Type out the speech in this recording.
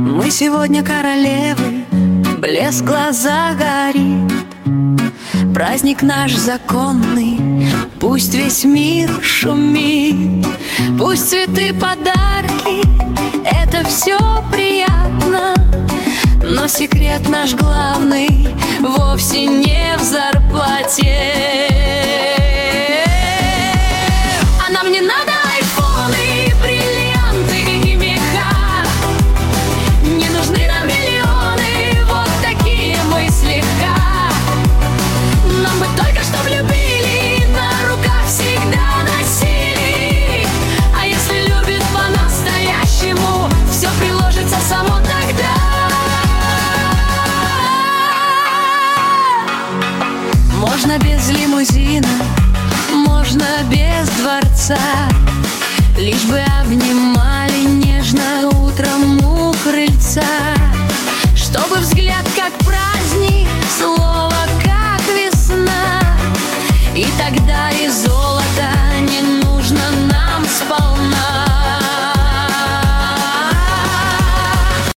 Мы сегодня королевы, блеск в глазах горит. Праздник наш законный, пусть весь мир шумит. Пусть цветы, подарки, это все приятно, но секрет наш главный вовсе не в зарплате. А нам не надо айфоны, бриллианты и меха. Не нужны нам миллионы, вот такие мы слегка. Нам бы только чтоб любили, на руках всегда носили. А если любит по-настоящему, все приложится само тогда. Можно без лимузина, можно без дворца, лишь бы обнимали нежно утром у крыльца, чтобы взгляд как праздник, словно